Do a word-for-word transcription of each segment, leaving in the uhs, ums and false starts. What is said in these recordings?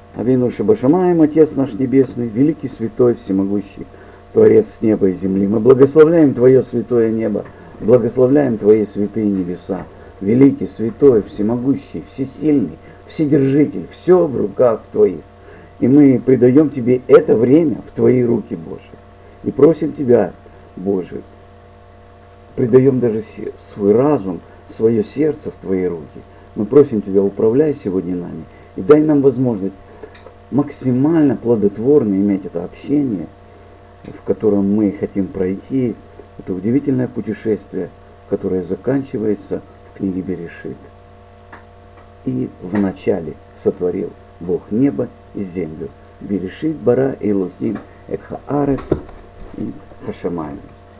Авину Шабашамаем, Отец наш Небесный, великий, святой, всемогущий, Творец неба и земли. Мы благословляем Твое святое небо, благословляем Твои святые небеса. Великий, святой, всемогущий, всесильный, вседержитель, все в руках Твоих. И мы предаем Тебе это время в Твои руки, Боже. И просим Тебя, Боже, предаем даже свой разум, свое сердце в Твои руки. Мы просим Тебя, управляй сегодня нами и дай нам возможность максимально плодотворно иметь это общение, в котором мы хотим пройти это удивительное путешествие, которое заканчивается в книге Берешит. И вначале сотворил Бог небо и землю. Берешит бара Элохим эт хаарец и хашамаим.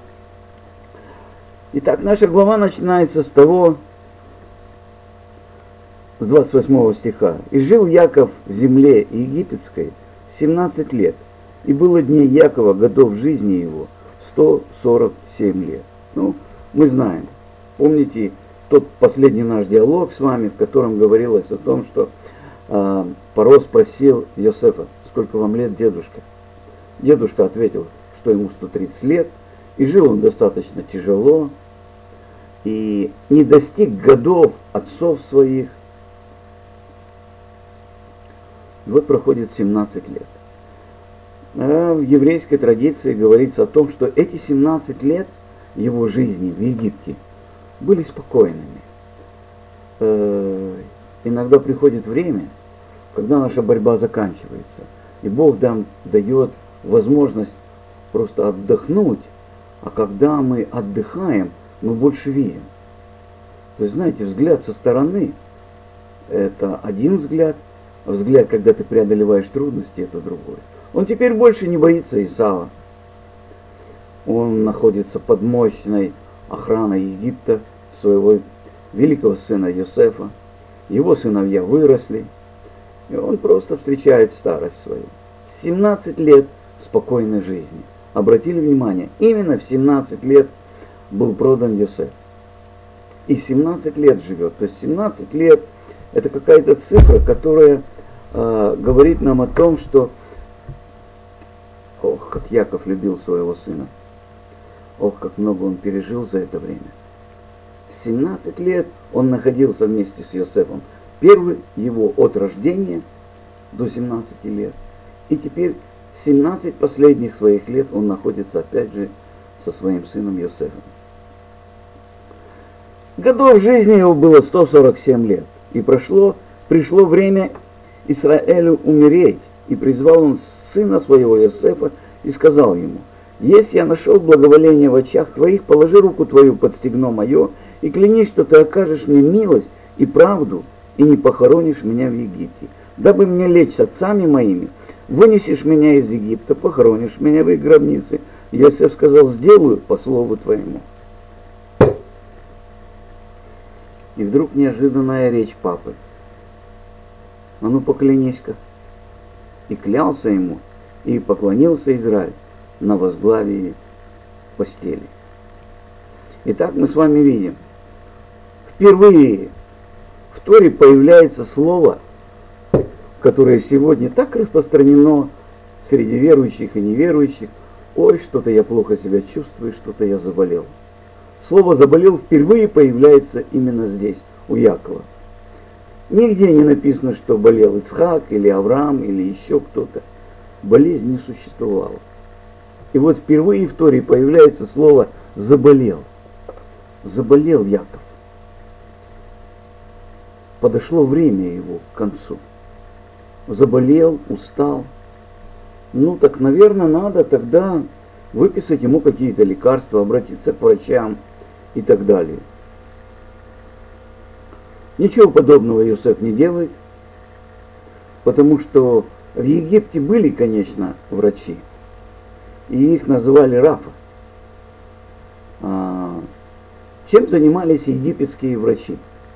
Итак, наша глава начинается с того, с двадцать восьмого стиха. «И жил Яков в земле египетской семнадцать лет, и было дней Якова годов жизни его сто сорок семь лет». Ну, мы знаем, помните тот последний наш диалог с вами, в котором говорилось о том, что э, Паро спросил Йосефа: «Сколько вам лет, дедушка?» Дедушка ответил, что ему сто тридцать лет, и жил он достаточно тяжело, и не достиг годов отцов своих. И вот проходит семнадцать лет. А в еврейской традиции говорится о том, что эти семнадцать лет его жизни в Египте были спокойными. Э, иногда приходит время, когда наша борьба заканчивается, и Бог нам дает возможность просто отдохнуть, а когда мы отдыхаем, мы больше видим. То есть, знаете, взгляд со стороны – это один взгляд, а взгляд, когда ты преодолеваешь трудности, это другой. Он теперь больше не боится Исава. Он находится под мощной охраной Египта, своего великого сына Йосефа. Его сыновья выросли, и он просто встречает старость свою. семнадцать лет спокойной жизни. Обратили внимание, именно в семнадцать лет был продан Йосеф. И семнадцать лет живет. То есть семнадцать лет это какая-то цифра, которая э, говорит нам о том, что ох, как Яков любил своего сына. Ох, как много он пережил за это время. семнадцать лет он находился вместе с Йосефом. Первый его от рождения до семнадцати лет. И теперь семнадцать последних своих лет он находится опять же со своим сыном Йосефом. Годов жизни его было сто сорок семь лет. И прошло, пришло время Израилю умереть. И призвал он сына своего Йосефа и сказал ему: «Если я нашел благоволение в очах твоих, положи руку твою под стегно мое и клянись, что ты окажешь мне милость и правду, и не похоронишь меня в Египте. Дабы мне лечь с отцами моими, вынесешь меня из Египта, похоронишь меня в их гробнице». Йосеф сказал: «Сделаю по слову твоему». И вдруг неожиданная речь папы: «А ну поклянись-ка». И клялся ему, и поклонился Израиль на возглавии постели. Итак, мы с вами видим, впервые в Торе появляется слово, которое сегодня так распространено среди верующих и неверующих: «Ой, что-то я плохо себя чувствую, что-то я заболел». Слово «заболел» впервые появляется именно здесь, у Якова. Нигде не написано, что болел Ицхак или Авраам или еще кто-то. Болезнь не существовала. И вот впервые в Торе появляется слово «заболел». Заболел Яков. Подошло время его к концу. Заболел, устал. Ну так, наверное, надо тогда выписать ему какие-то лекарства, обратиться к врачам и так далее. Ничего подобного Йосеф не делает, потому что в Египте были, конечно, врачи, и их называли Рафа. А чем занимались египетские врачи?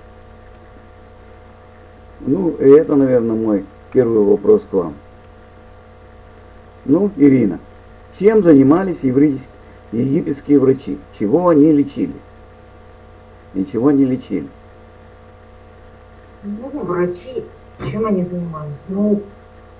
Ну, и это, наверное, мой первый вопрос к вам. Ну, Ирина, чем занимались еврейские, египетские врачи? Чего они лечили? Ничего не лечили. Ну, врачи, чем они занимались? Ну,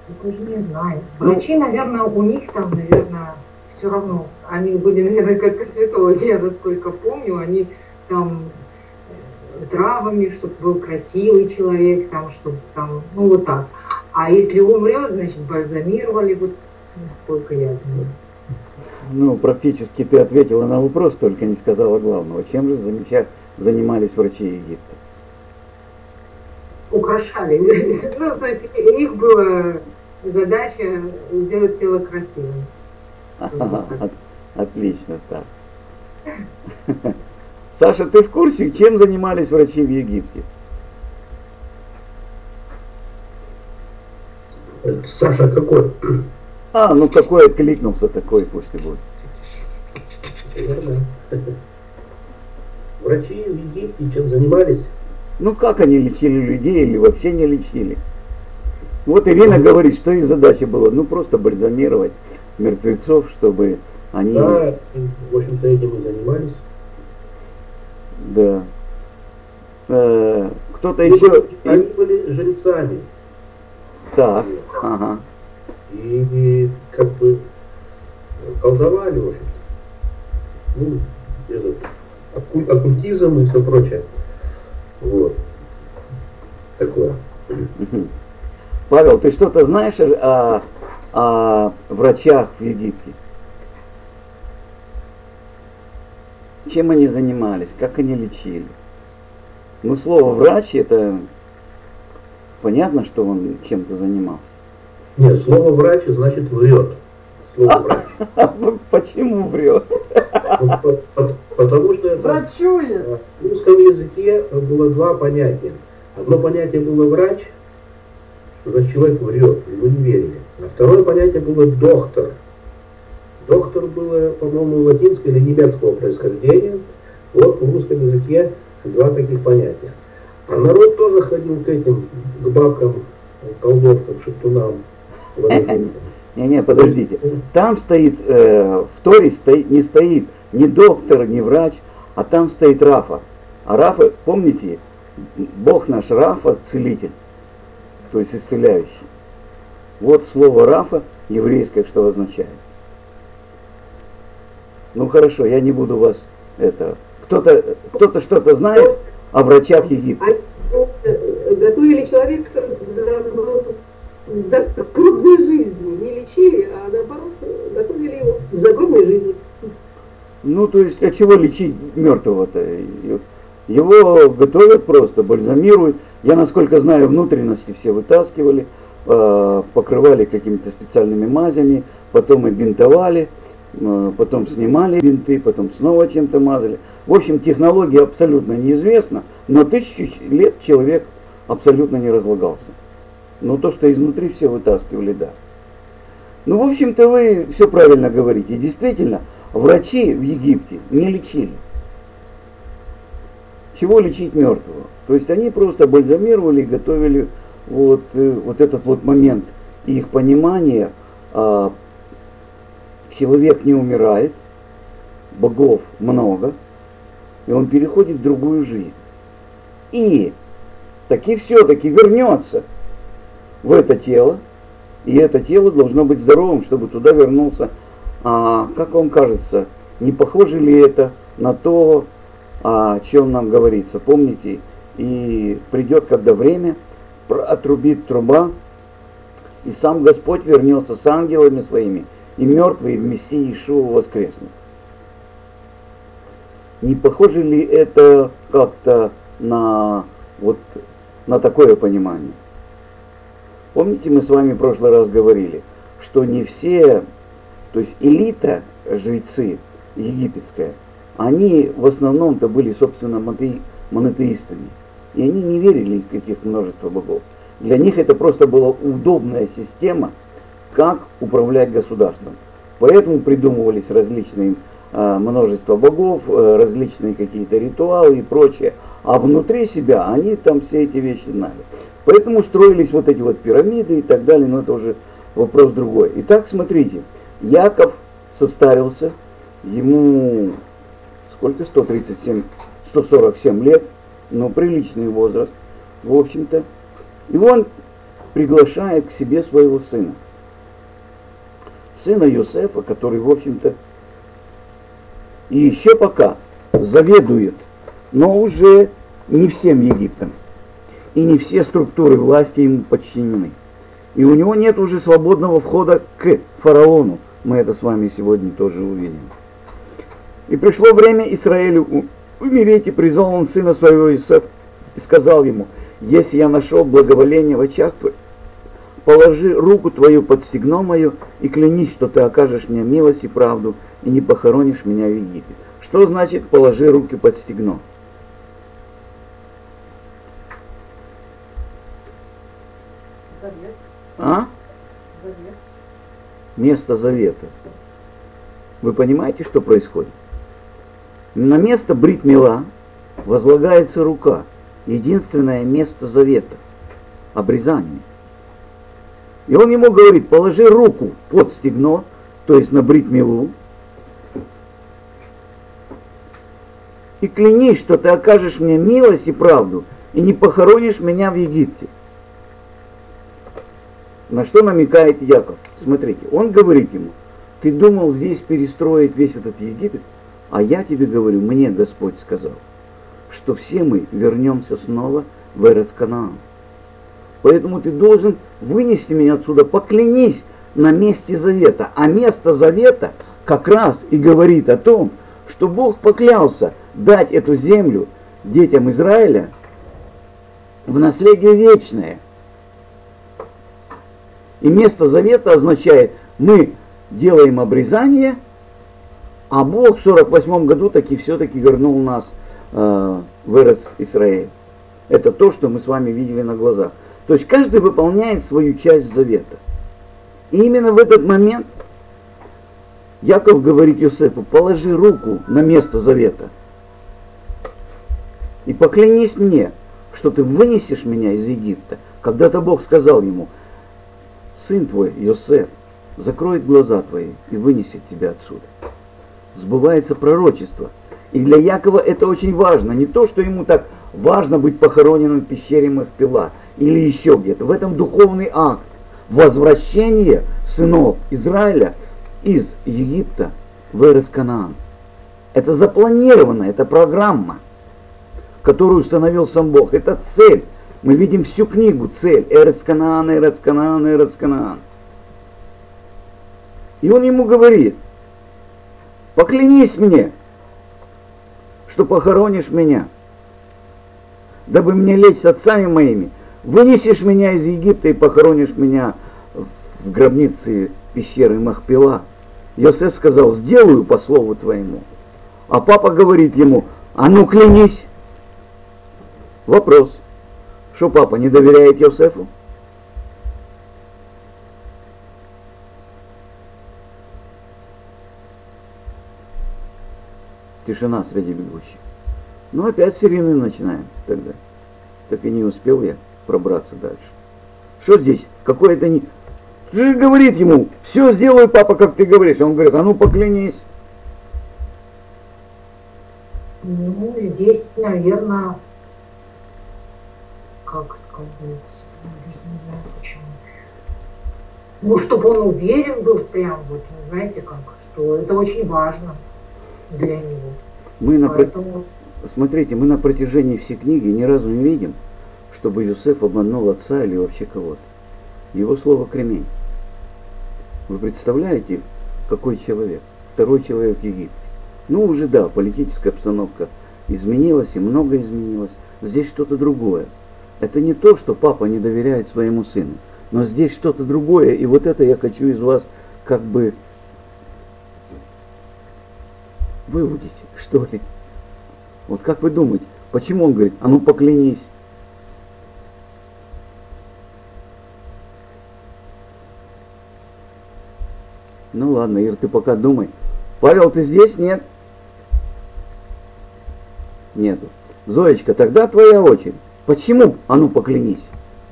Даже не знаю. Врачи, наверное, у них там, наверное, все равно. Они были, наверное, как косметологи, я насколько помню, они там травами, чтобы был красивый человек, там, чтобы там, ну вот так. А если умрет, значит, бальзамировали, вот насколько я знаю. Ну, практически ты ответила на вопрос, только не сказала главного. Чем же замеча... занимались врачи Египта? Украшали. Ну, то есть у них была задача сделать тело красивым. Ага, от, отлично, так. Саша, ты в курсе, чем занимались врачи в Египте? Саша какой? А, ну какой откликнулся, такой пусть и будет. Врачи в Египте чем занимались? Ну как они лечили людей или вообще не лечили? Вот Ирина говорит, что их задача была, ну просто бальзамировать мертвецов, чтобы они... Да, в общем-то этим и занимались. Да. Э, кто-то Ну, еще... Они были жрецами. Так, ага. И, и как бы колдовали, в общем-то. Ну, этот, оккуль, оккультизм и все прочее. Вот. Такое. Павел, ты что-то знаешь о, о врачах в Египте? Чем они занимались, как они лечили? Ну, слово врач, это понятно, что он чем-то занимался. Нет, слово врач значит врет. Слово врач. Почему врет? Потому что это Врачует. в русском языке было два понятия. Одно понятие было врач, что значит человек врет, ему не верили. А второе понятие было доктор. Доктор было, по-моему, латинского или немецкого происхождения. Вот в русском языке два таких понятия. А народ тоже ходил к этим, к бабкам, колдовкам, шептунам. Не-не, подождите. Там стоит, э, в Торе стоит, не стоит ни доктор, ни врач, а там стоит Рафа. А Рафа, помните, Бог наш Рафа, целитель, то есть исцеляющий. Вот слово Рафа еврейское что означает. Ну хорошо, я не буду вас это... Кто-то кто-то что-то знает о врачах Египта? Готовили человека за загробной жизни. Не лечили, а наоборот готовили его к загробной жизни. Ну, то есть, а чего лечить мертвого-то? Его готовят просто, бальзамируют. Я, насколько знаю, внутренности все вытаскивали, покрывали какими-то специальными мазями, потом и бинтовали, потом снимали бинты, потом снова чем-то мазали. В общем, технология абсолютно неизвестна, но тысячи лет человек абсолютно не разлагался. Но то, что изнутри все вытаскивали, да. Ну, в общем-то, вы все правильно говорите. Действительно, врачи в Египте не лечили. Чего лечить мертвого? То есть они просто бальзамировали, готовили вот, вот этот вот момент их понимания. А, человек не умирает, богов много, и он переходит в другую жизнь. И таки все-таки вернется в это тело, и это тело должно быть здоровым, чтобы туда вернулся. А как вам кажется, не похоже ли это на то, о чем нам говорится? Помните, и придет, когда время, отрубит труба, и сам Господь вернется с ангелами своими, и мертвые в Мессии Иешуа воскреснут. Не похоже ли это как-то на, вот, на такое понимание? Помните, мы с вами в прошлый раз говорили, что не все, то есть элита, жрецы египетская, они в основном-то были, собственно, монотеистами. И они не верили в каких множество богов. Для них это просто была удобная система, как управлять государством. Поэтому придумывались различные э, множество богов, э, различные какие-то ритуалы и прочее. А внутри себя они там все эти вещи знали. Поэтому строились вот эти вот пирамиды и так далее, но это уже вопрос другой. Итак, смотрите, Яков состарился, ему сколько, сто тридцать семь, сто сорок семь лет, ну приличный возраст, в общем-то. И он приглашает к себе своего сына. Сына Йосефа, который, в общем-то, и еще пока заведует, но уже не всем Египтом. И не все структуры власти ему подчинены. И у него нет уже свободного входа к фараону. Мы это с вами сегодня тоже увидим. И пришло время Израилю умереть, и призвал он сына своего Иосифа и сказал ему: если я нашел благоволение в очах твоих, положи руку твою под стегно мое и клянись, что ты окажешь мне милость и правду, и не похоронишь меня в Египет. Что значит положи руки под стегно? Завет. А? Завет. Место завета. Вы понимаете, что происходит? На место брит мила возлагается рука. Единственное место завета. Обрезание. И он ему говорит: положи руку под стегно, то есть на брит милу, и клянись, что ты окажешь мне милость и правду, и не похоронишь меня в Египте. На что намекает Яков? Смотрите, он говорит ему: ты думал здесь перестроить весь этот Египет, а я тебе говорю, мне Господь сказал, что все мы вернемся снова в Эрец Канаан. Поэтому ты должен вынести меня отсюда, поклянись на месте завета. А место завета как раз и говорит о том, что Бог поклялся дать эту землю детям Израиля в наследие вечное. И место завета означает, мы делаем обрезание, а Бог в сорок восьмом году таки все-таки вернул нас э, в Эрец Исраэль. Это то, что мы с вами видели на глазах. То есть каждый выполняет свою часть завета. И именно в этот момент Яков говорит Йосефу: положи руку на место завета и поклянись мне, что ты вынесешь меня из Египта. Когда-то Бог сказал ему: сын твой, Йосеф, закроет глаза твои и вынесет тебя отсюда. Сбывается пророчество. И для Якова это очень важно. Не то, что ему так важно быть похороненным в пещере Махпела или еще где-то. В этом духовный акт возвращения сынов Израиля из Египта в Эрец Канаан. Это запланировано, это программа, которую установил сам Бог. Это цель. Мы видим всю книгу, цель. Эрец Канаан, Эрец Канаан, Эрец Канаан. И он ему говорит: поклянись мне, что похоронишь меня, дабы мне лечь с отцами моими, вынесешь меня из Египта и похоронишь меня в гробнице пещеры Махпела. Йосеф сказал: сделаю по слову твоему. А папа говорит ему: а ну клянись. Вопрос: что папа не доверяет Йосефу? Тишина среди бегущих. Ну опять сирены начинаем тогда. Так и не успел я пробраться дальше. Что здесь? Какое-то не... Ты же говорит ему: все сделаю, папа, как ты говоришь. А он говорит: а ну поклянись. Ну, здесь, наверное, как сказать, не знаю почему. Ну, чтобы он уверен был прям, вот, знаете как, что это очень важно для него. Мы на... Поэтому... Смотрите, мы на протяжении всей книги ни разу не видим, чтобы Йосеф обманул отца или вообще кого-то. Его слово кремень. Вы представляете, какой человек? Второй человек в Египте. Ну уже да, политическая обстановка изменилась и много изменилось. Здесь что-то другое. Это не то, что папа не доверяет своему сыну. Но здесь что-то другое. И вот это я хочу из вас как бы выудить, что ли. Вот как вы думаете, почему он говорит: а ну поклянись? Ну ладно, Ир, ты пока думай. Павел, ты здесь? Нет? Нету. Зоечка, тогда твоя очередь. Почему? А ну поклянись.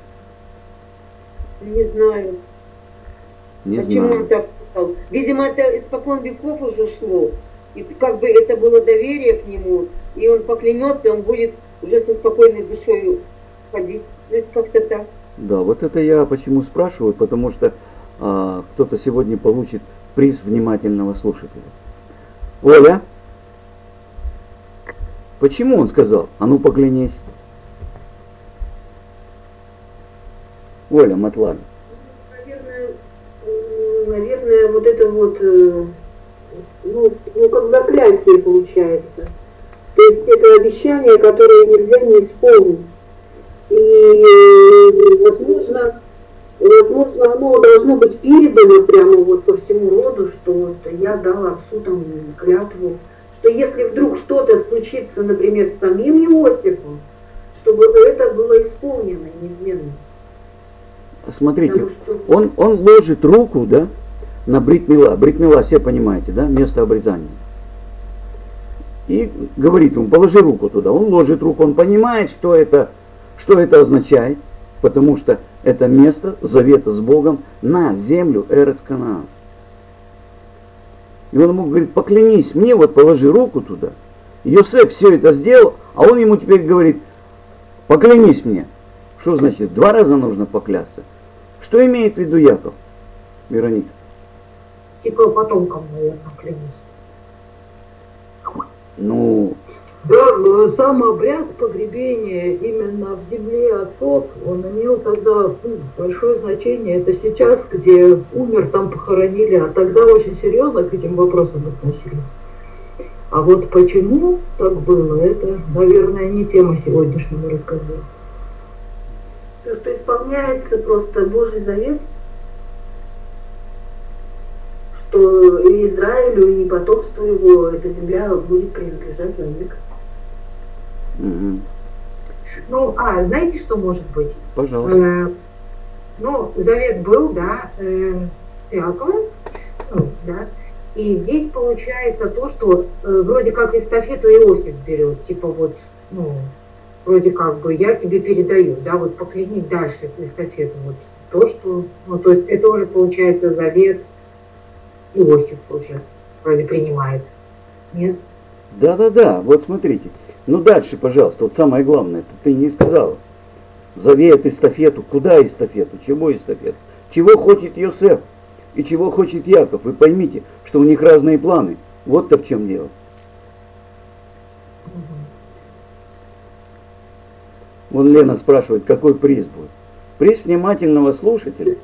Не знаю. Не Почему знаю. он так сказал? Видимо, это испокон веков уже шло. И как бы это было доверие к нему. И он поклянется, он будет уже со спокойной душой ходить. Ну, как-то так. Да, вот это я почему спрашиваю, потому что а, кто-то сегодня получит приз внимательного слушателя. Оля, почему он сказал? А ну поклянись. Оля Матлан. Наверное, наверное, вот это вот, ну, ну, как заклятие получается. То есть это обещание, которое нельзя не исполнить. И, возможно, возможно, оно должно быть передано прямо вот по всему роду, что вот я дала отцу там клятву, что если вдруг что-то случится, например, с самим Иосифом, чтобы это было исполнено неизменно. Смотрите, Что... он, он ложит руку, да, на брит мила. Брит мила, все понимаете, да, место обрезания. И говорит ему, положи руку туда. Он ложит руку, он понимает, что это, что это означает, потому что это место завета с Богом на землю Эрец Канаан. И он ему говорит, поклянись мне, вот положи руку туда. Йосеф все это сделал, а он ему теперь говорит, поклянись мне. Что значит, два раза нужно поклясться? Что имеет в виду Яков, Вероника? Типа потомкам, наверное, клянусь. Ну... Да, сам обряд погребения именно в земле отцов, он имел тогда ну, большое значение. Это сейчас, где умер, там похоронили, а тогда очень серьезно к этим вопросам относились. А вот почему так было, это, наверное, не тема сегодняшнего разговора. То, что исполняется просто Божий завет, что и Израилю, и потомству его эта земля будет принадлежать вовек. Угу. Ну, а, знаете, что может быть? Пожалуйста. Э, ну, завет был, да, э, с Иаковом, ну, да, и здесь получается то, что э, вроде как эстафету Иосиф берет, типа вот, ну, вроде как бы я тебе передаю, да, вот поклянись дальше эстафету, вот то, что, ну, то есть это уже получается завет Иосиф уже вроде принимает, нет? Да-да-да, вот смотрите. Ну дальше, пожалуйста, вот самое главное, это ты не сказала. Завет, эстафету, куда эстафету, чего эстафету? Чего хочет Йосеф и чего хочет Яков? Вы поймите, что у них разные планы. Вот-то в чем дело. Вон Лена спрашивает, какой приз будет. Приз внимательного слушателя.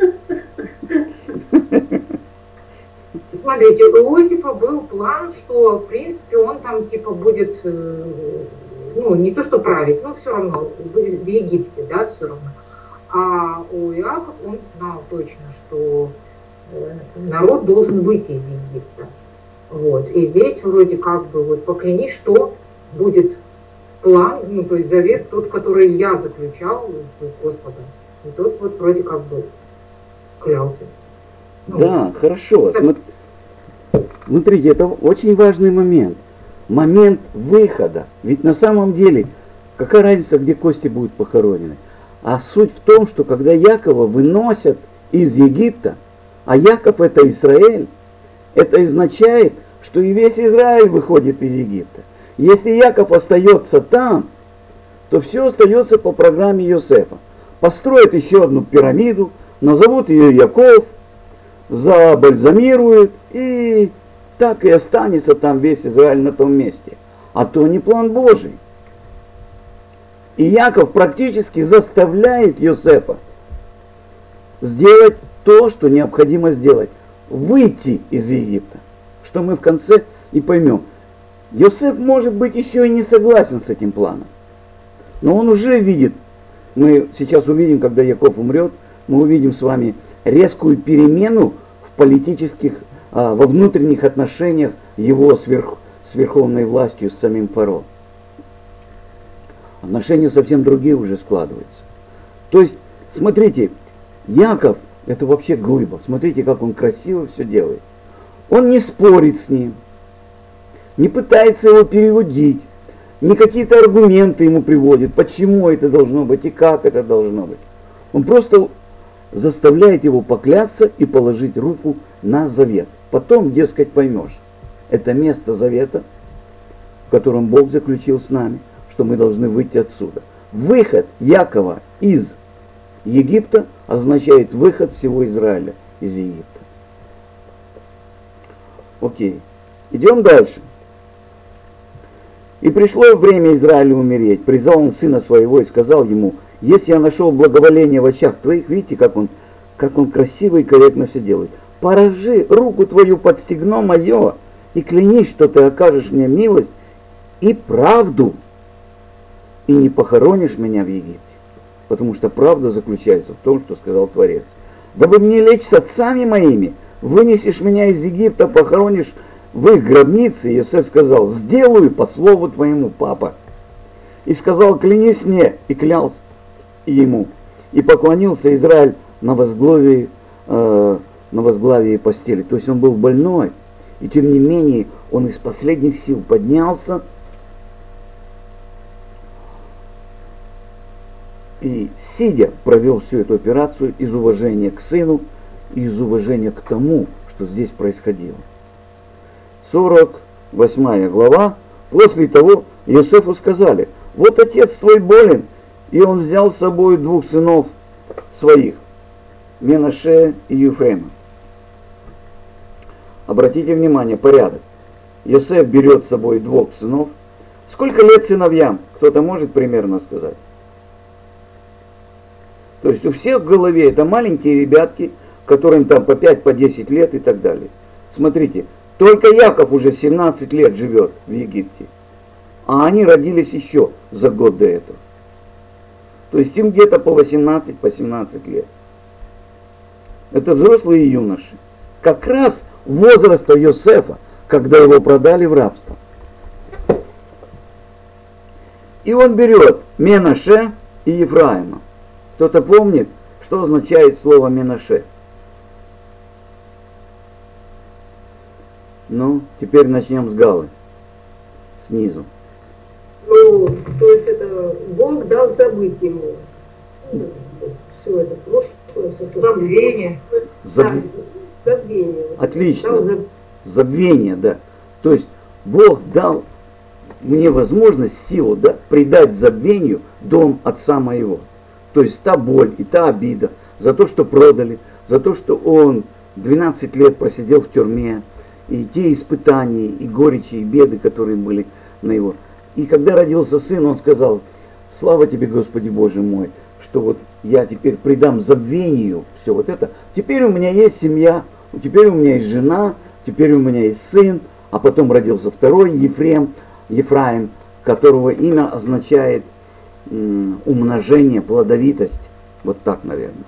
Смотрите, у Иосифа был план, что, в принципе, он там, типа, будет, ну, не то что править, но все равно, будет в Египте, да, все равно. А у Иакова он знал точно, что народ должен выйти из Египта. Вот. И здесь вроде как бы, вот, поклянись, что будет план, ну, то есть завет тот, который я заключал с Господом. И тот вот вроде как бы клялся. Ну, да, хорошо. Смотрите, это очень важный момент. Момент выхода. Ведь на самом деле, какая разница, где кости будут похоронены? А суть в том, что когда Якова выносят из Египта, а Яков это Израиль, это означает, что и весь Израиль выходит из Египта. Если Яков остается там, то все остается по программе Йосефа. Построят еще одну пирамиду, назовут ее Яков, забальзамируют, и так и останется там весь Израиль на том месте. А то не план Божий. И Яков практически заставляет Йосефа сделать то, что необходимо сделать. Выйти из Египта. Что мы в конце и поймем. Йосеф, может быть, еще и не согласен с этим планом. Но он уже видит, мы сейчас увидим, когда Яков умрет, мы увидим с вами резкую перемену в политических, а, во внутренних отношениях его с, верх, с верховной властью, с самим фараоном. Отношения совсем другие уже складываются. То есть, смотрите, Яков это вообще глыба. Смотрите, как он красиво все делает. Он не спорит с ним, не пытается его переубедить, не какие-то аргументы ему приводит, почему это должно быть и как это должно быть. Он просто заставляет его поклясться и положить руку на завет. Потом, дескать, поймешь, это место завета, в котором Бог заключил с нами, что мы должны выйти отсюда. Выход Якова из Египта означает выход всего Израиля из Египта. Окей. Идем дальше. «И пришло время Израилю умереть. Призвал он сына своего и сказал ему: если я нашел благоволение в очах твоих», видите, как он, как он красиво и корректно все делает, «положи руку твою под стегно мое и клянись, что ты окажешь мне милость и правду, и не похоронишь меня в Египте». Потому что правда заключается в том, что сказал Творец: «Дабы мне лечь с отцами моими, вынесешь меня из Египта, похоронишь в их гробнице». Иосиф сказал: «Сделаю по слову твоему, папа». И сказал: «Клянись мне», и клялся ему. И поклонился Израиль на возглавии, э, на возглавии постели. То есть он был больной, и тем не менее он из последних сил поднялся и, сидя, провел всю эту операцию из уважения к сыну и из уважения к тому, что здесь происходило. сорок восьмая глава. После того Иосифу сказали: «Вот отец твой болен». И он взял с собой двух сынов своих, Менаше и Ефрема. Обратите внимание, порядок. Иосиф берет с собой двух сынов. Сколько лет сыновьям? Кто-то может примерно сказать? То есть у всех в голове это маленькие ребятки, которым там по пять, по десять лет и так далее. Смотрите, только Яков уже семнадцать лет живет в Египте, а они родились еще за год до этого. То есть им где-то по восемнадцать, по семнадцать лет. Это взрослые юноши. Как раз возраста Иосифа, когда его продали в рабство. И он берет Менаше и Ефраима. Кто-то помнит, что означает слово Менаше? Ну, теперь начнем с Галы. Снизу. Ну, то есть это Бог дал забыть ему. Все это прошлое, Забвение. Заб... Да, забвение. Отлично. Дал заб... Забвение, да. То есть Бог дал мне возможность, силу, да, предать забвению дом отца моего. То есть та боль и та обида за то, что продали, за то, что он двенадцать лет просидел в тюрьме, и те испытания, и горечи, и беды, которые были на его. И когда родился сын, он сказал: «Слава тебе, Господи Боже мой, что вот я теперь предам забвению все вот это. Теперь у меня есть семья, теперь у меня есть жена, теперь у меня есть сын». А потом родился второй, Ефрем, Ефраим, которого имя означает м, умножение, плодовитость. Вот так, наверное.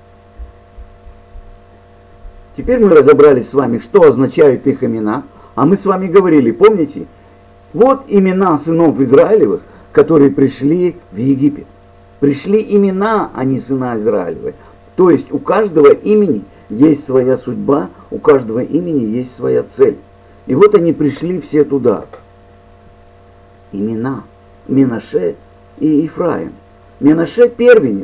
Теперь мы разобрались с вами, что означают их имена. А мы с вами говорили, помните? Вот имена сынов Израилевых, которые пришли в Египет. Пришли имена, а не сына Израилевы. То есть у каждого имени есть своя судьба, у каждого имени есть своя цель. И вот они пришли все туда. Имена. Менаше и Ефраим. Менаше первенец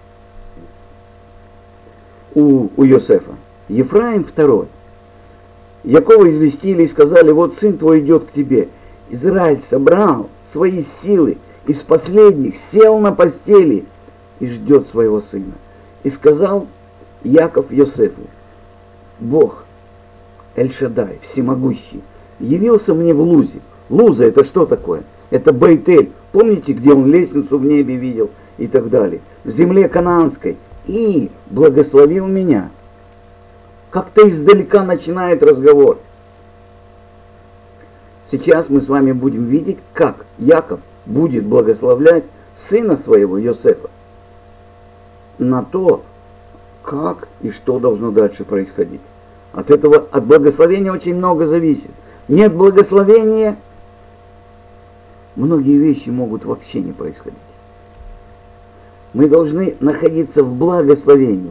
у, у Иосифа. Ефраим второй. Якова известили и сказали: «Вот сын твой идет к тебе». Израиль собрал свои силы, из последних сел на постели и ждет своего сына. И сказал Яков Иосифу: «Бог, Эль-Шадай, всемогущий, явился мне в Лузе». Луза — это что такое? Это Бейтель. Помните, где он лестницу в небе видел и так далее? В земле Канаанской. И благословил меня. Как-то издалека начинает разговор. Сейчас мы с вами будем видеть, как Яков будет благословлять сына своего Иосифа на то, как и что должно дальше происходить. От этого, от благословения очень много зависит. Нет благословения, многие вещи могут вообще не происходить. Мы должны находиться в благословении.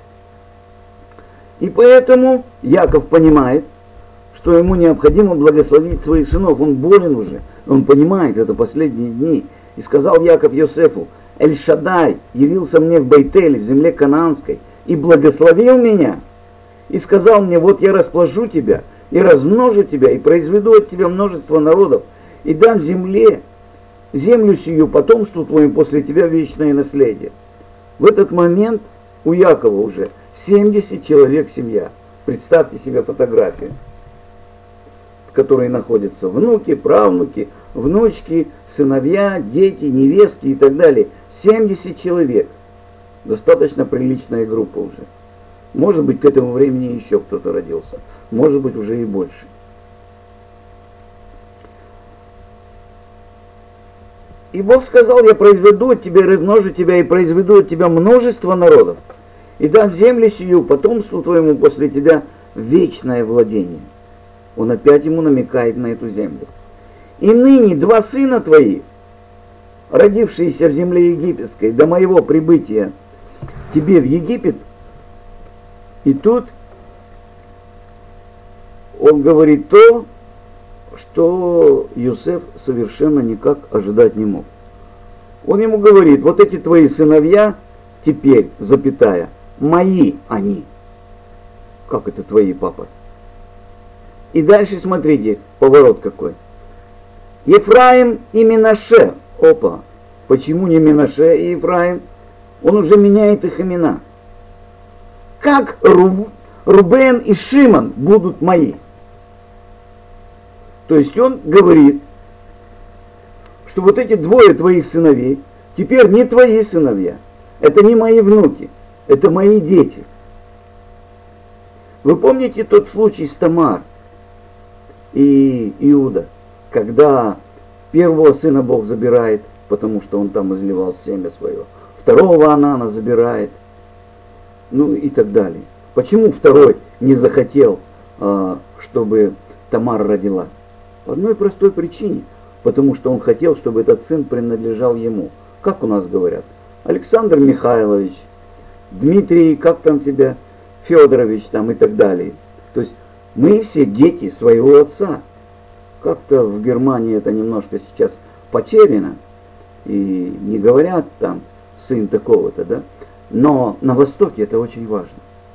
И поэтому Яков понимает, что ему необходимо благословить своих сынов. Он болен уже, он понимает, это последние дни. И сказал Яков Иосифу: «Эль-Шадай явился мне в Бейтеле, в земле Канаанской, и благословил меня, и сказал мне: вот я расплажу тебя, и размножу тебя, и произведу от тебя множество народов, и дам земле, землю сию потомству твоему после тебя вечное наследие». В этот момент у Якова уже семьдесят человек семья. Представьте себе фотографию, в которой находятся внуки, правнуки, внучки, сыновья, дети, невестки и так далее. семьдесят человек. Достаточно приличная группа уже. Может быть, к этому времени еще кто-то родился. Может быть, уже и больше. И Бог сказал: я произведу от тебя, размножу тебя и произведу от тебя множество народов, и дам землю сию потомству твоему после тебя вечное владение. Он опять ему намекает на эту землю. И ныне два сына твои, родившиеся в земле египетской, до моего прибытия тебе в Египет, и тут он говорит то, что Йосеф совершенно никак ожидать не мог. Он ему говорит: вот эти твои сыновья теперь, запятая, мои они. Как это твои, папа? И дальше смотрите, поворот какой. Ефраим и Менаше. Опа, почему не Менаше и Ефраим? Он уже меняет их имена. Как Ру, Рубен и Шимон будут мои? То есть он говорит, что вот эти двое твоих сыновей теперь не твои сыновья. Это не мои внуки, это мои дети. Вы помните тот случай с Тамар и Иуда, когда первого сына Бог забирает, потому что он там изливал семя свое, второго Анана забирает, ну и так далее. Почему второй не захотел, чтобы Тамар родила? По одной простой причине. Потому что он хотел, чтобы этот сын принадлежал ему. Как у нас говорят? Александр Михайлович, Дмитрий, как там тебя, Федорович там и так далее. То есть мы все дети своего отца. Как-то в Германии это немножко сейчас потеряно. И не говорят там сын такого-то, да? Но на Востоке это очень важно.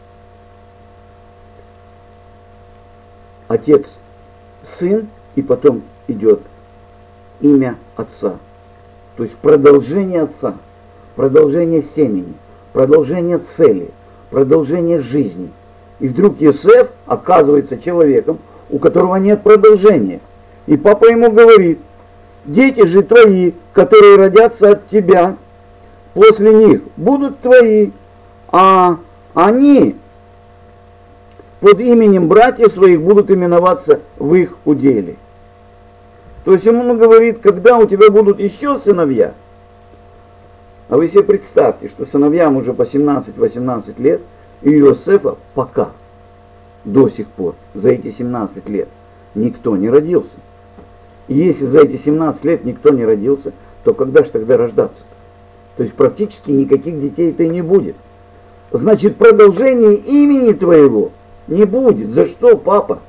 Отец, сын, и потом идет имя отца. То есть продолжение отца, продолжение семени, продолжение цели, продолжение жизни. И вдруг Йосеф оказывается человеком, у которого нет продолжения. И папа ему говорит: дети же твои, которые родятся от тебя, после них будут твои, а они под именем братьев своих будут именоваться в их уделе. То есть ему говорит: когда у тебя будут еще сыновья, а вы себе представьте, что сыновьям уже по семнадцать-восемнадцать лет, и Йосефа пока, до сих пор, за эти семнадцать лет никто не родился. И если за эти семнадцать лет никто не родился, то когда же тогда рождаться-то? То есть практически никаких детей-то и не будет. Значит, продолжение имени твоего не будет. За что, папа?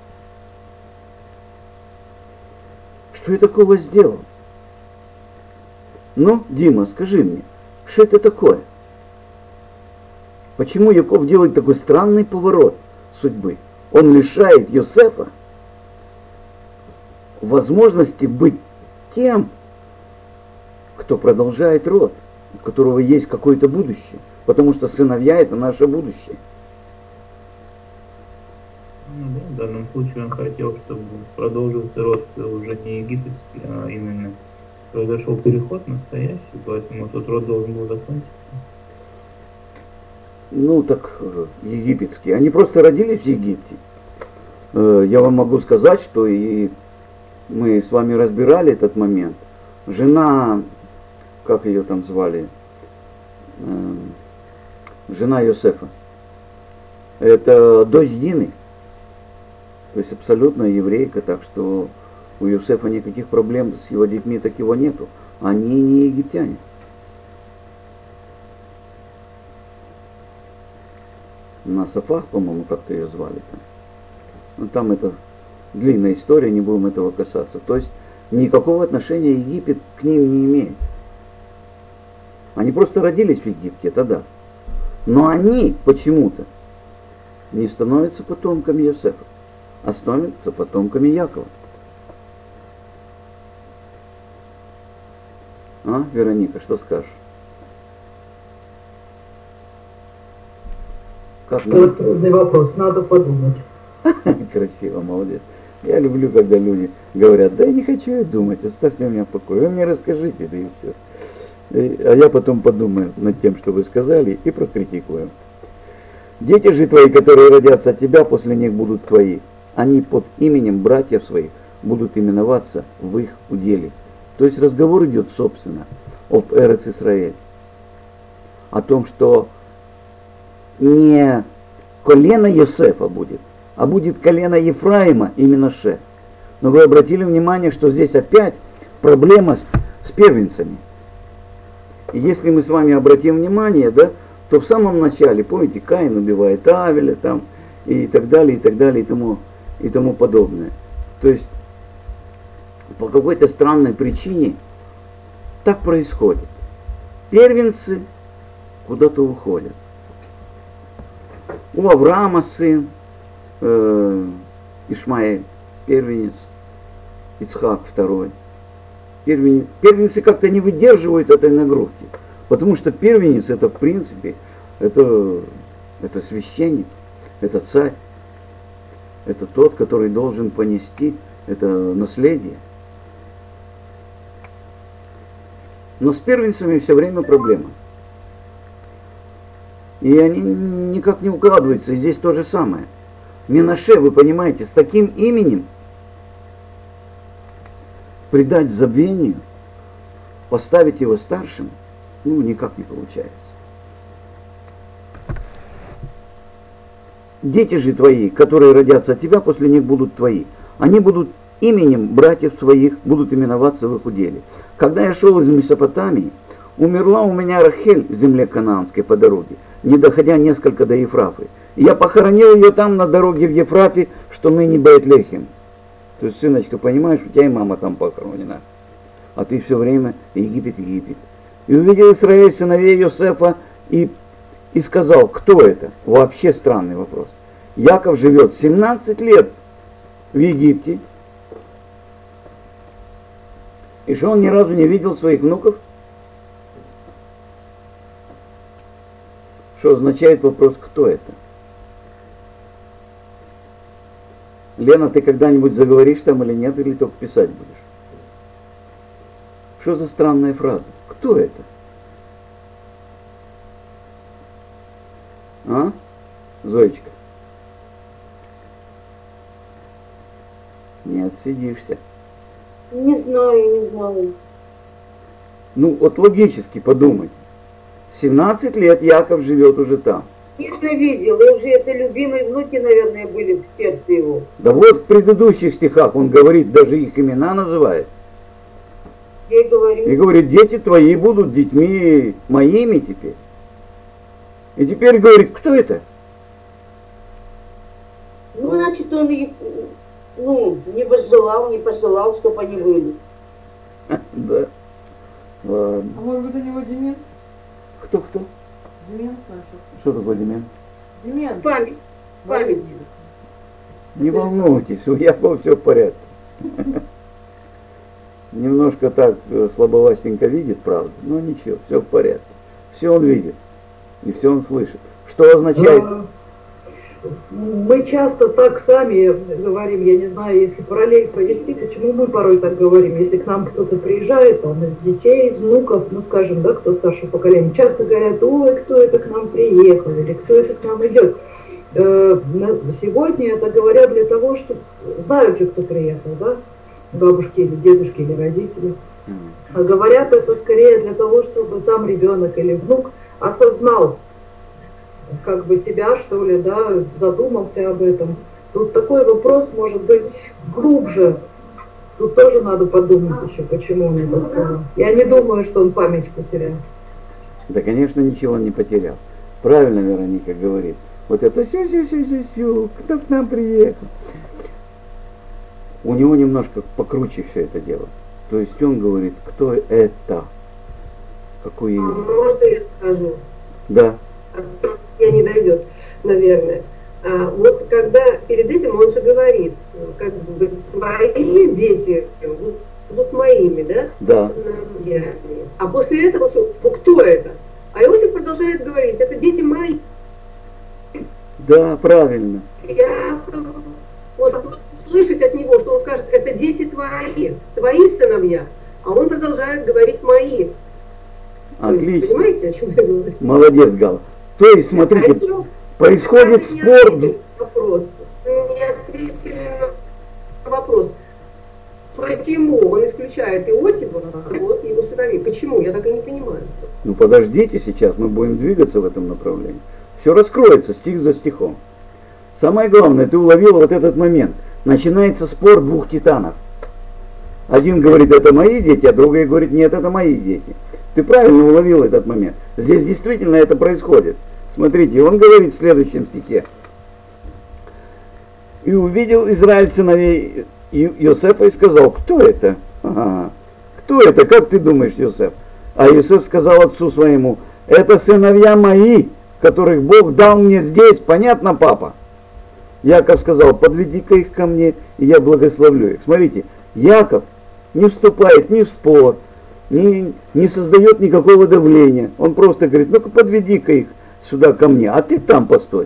Что я такого сделал? Ну, Дима, скажи мне, что это такое? Почему Яков делает такой странный поворот судьбы? Он лишает Йосефа возможности быть тем, кто продолжает род, у которого есть какое-то будущее. Потому что сыновья — это наше будущее. Ну, да, в данном случае он хотел, чтобы продолжился рост уже не египетский, а именно произошел переход настоящий, поэтому тот род должен был закончиться. Ну так египетский. Они просто родились в Египте. Я вам могу сказать, что и мы с вами разбирали этот момент. Жена, как ее там звали, жена Йосефа, это дочь Дины. То есть абсолютно еврейка, так что у Йосефа никаких проблем с его детьми так его нету. Они не египтяне. На Сафах, по-моему, как-то ее звали там. Ну, там это длинная история, не будем этого касаться. То есть никакого отношения Египет к ним не имеет. Они просто родились в Египте, это да. Но они почему-то не становятся потомками Йосефа, а становятся потомками Якова. А, Вероника, что скажешь? Как Это трудный вопрос, надо подумать. Красиво, молодец. Я люблю, когда люди говорят, да я не хочу я думать, оставьте меня в покое. Вы мне расскажите, да и все. А я потом подумаю над тем, что вы сказали, и прокритикую. Дети же твои, которые родятся от тебя, после них будут твои. Они под именем братьев своих будут именоваться в их уделе. То есть разговор идет, собственно, об Эрец Исраэль. О том, что не колено Йосефа будет, а будет колено Ефраима и Менаше. Но вы обратили внимание, что здесь опять проблема с, с первенцами. И если мы с вами обратим внимание, да, то в самом начале, помните, Каин убивает Авеля там, и так далее, и так далее, и тому, и тому подобное. То есть по какой-то странной причине так происходит. Первенцы куда-то уходят. У Авраама сын, э, Ишмаэль, первенец, Ицхак второй. Первенец, первенцы как-то не выдерживают этой нагрузки. Потому что первенец это в принципе, это, это священник, это царь. Это тот, который должен понести это наследие. Но с первенцами все время проблема. И они никак не укладываются. И здесь то же самое. Менаше, вы понимаете, с таким именем предать забвению, поставить его старшим, ну, никак не получается. Дети же твои, которые родятся от тебя, после них будут твои. Они будут именем братьев своих, будут именоваться в их уделе. Когда я шел из Месопотамии, умерла у меня Рахель в земле Канаанской по дороге, не доходя несколько до Ефрафы. И я похоронил ее там на дороге в Ефрафе, что ныне Бейт-Лехем. То есть, сыночка, понимаешь, у тебя и мама там похоронена. А ты все время Египет, Египет. И увидел Израиль сыновей Йосефа и, и сказал, кто это? Вообще странный вопрос. Яков живет семнадцать лет в Египте. И что он ни разу не видел своих внуков? Что означает вопрос, кто это? Лена, ты когда-нибудь заговоришь там или нет, или только писать будешь? Что за странная фраза? Кто это? А? Зоечка? Не отсидишься. Не знаю, не знаю. Ну, вот логически подумайте. семнадцать лет Яков живет уже там. Конечно, видел. И уже это любимые внуки, наверное, были в сердце его. Да вот в предыдущих стихах он говорит, даже их имена называет. Я и говорю. И говорит, дети твои будут детьми моими теперь. И теперь говорит, кто это? Ну, значит, он их, ну, не возжелал, не пожелал, чтобы они были. Да. Ладно. А может быть, у него деменция? Кто-кто? Деменция что? Что такое демен? Деменция. Память. Память. Не волнуйтесь, у Якова все в порядке. Немножко так слабовастенько видит, правда, но ничего, все в порядке. Все он видит и все он слышит. Что означает? Мы часто так сами говорим, я не знаю, если параллель провести, почему мы порой так говорим, если к нам кто-то приезжает, там, из детей, из внуков, ну, скажем, да, кто старшего поколения, часто говорят, ой, кто это к нам приехал, или кто это к нам идет. Сегодня это говорят для того, что знают же, кто приехал, да, бабушки или дедушки или родители. А говорят это скорее для того, чтобы сам ребенок или внук осознал, как бы себя, что ли, да, задумался об этом. Тут такой вопрос может быть глубже. Тут тоже надо подумать еще, почему он это сказал. Я не думаю, что он память потерял. Да, конечно, ничего он не потерял. Правильно Вероника говорит. Вот это сю-сю-сю-сю-сю, кто к нам приехал. У него немножко покруче все это дело. То есть он говорит, кто это? Какое имя? Можно я скажу? Да. Я не дойдет, наверное. А, вот когда перед этим он же говорит, как бы твои дети будут моими, да? Да. А после этого, кто это? А Иосиф продолжает говорить, это дети мои. Да, правильно. Я вот, слышать от него, что он скажет, это дети твои, твои сыновья, а он продолжает говорить мои. Отлично. Есть, понимаете, о чем я говорю? Молодец, Гал. То есть, смотрите, а происходит не спор. Вопрос. Не ответили на вопрос. Почему он исключает Иосифа, вот, его сыновей? Почему? Я так и не понимаю. Ну подождите, сейчас мы будем двигаться в этом направлении. Все раскроется стих за стихом. Самое главное, ты уловил вот этот момент. Начинается спор двух титанов. Один говорит, это мои дети, а другой говорит, нет, это мои дети. Ты правильно уловил этот момент. Здесь действительно это происходит. Смотрите, он говорит в следующем стихе. И увидел Израиль сыновей Иосифа и сказал, кто это? Ага. Кто это? Как ты думаешь, Иосиф? А Иосиф сказал отцу своему, это сыновья мои, которых Бог дал мне здесь. Понятно, папа? Яков сказал, подведи-ка их ко мне, и я благословлю их. Смотрите, Яков не вступает ни в спор, не, не создает никакого давления. Он просто говорит, ну-ка подведи-ка их сюда ко мне, а ты там постой.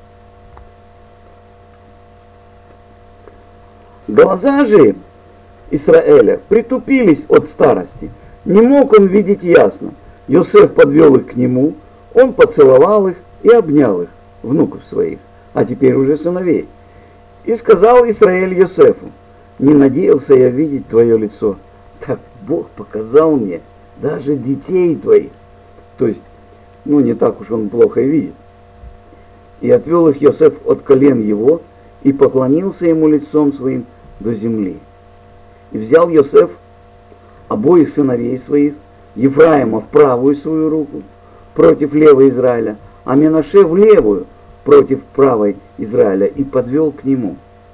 Глаза же Израиля притупились от старости. Не мог он видеть ясно. Йосеф подвел их к нему, он поцеловал их и обнял их, внуков своих, а теперь уже сыновей. И сказал Израиль Йосефу, не надеялся я видеть твое лицо. Так Бог показал мне даже детей твоих. То есть, ну не так уж он плохо и видит. И отвел их Йосеф от колен его, и поклонился ему лицом своим до земли. И взял Йосеф обоих сыновей своих, Ефраима в правую свою руку против левой Израиля, а Менаше в левую против правой Израиля, и подвел к нему.